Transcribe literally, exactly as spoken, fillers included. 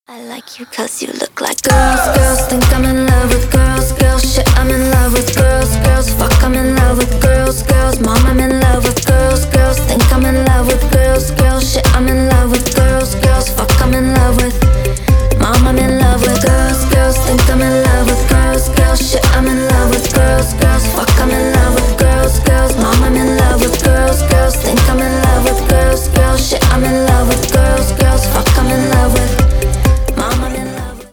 I like you cause you look like girls. Girls think I'm in love with girls. Girls, shit, I'm in love with girls. Girls, fuck, I'm in love with girls. Girls